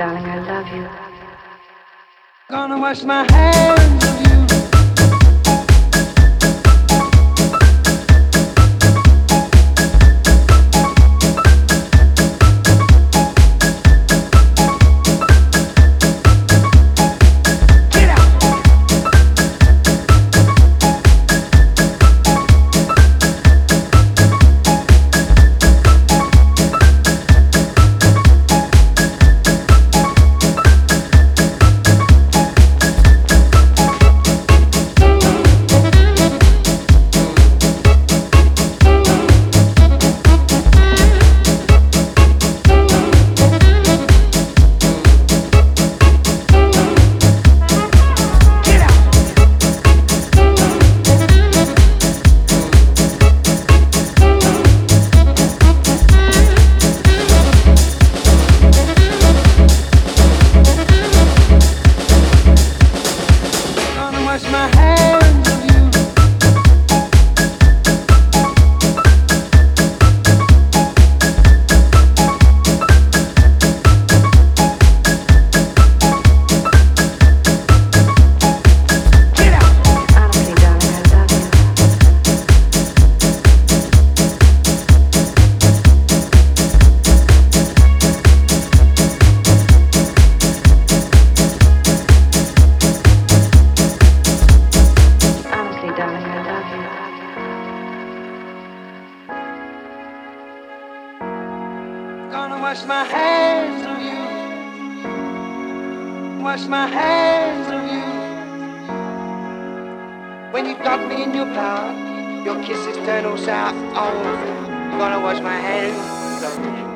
darling, I love you. Gonna wash my hands of you. Wash my hands of you. Get out. Honestly, darling, I love you. Honestly, darling, I love you. Gonna wash my hands of you. Wash my hands of you. When you got me in your power, your kisses turn all sour. Oh, gonna wash my hands of you.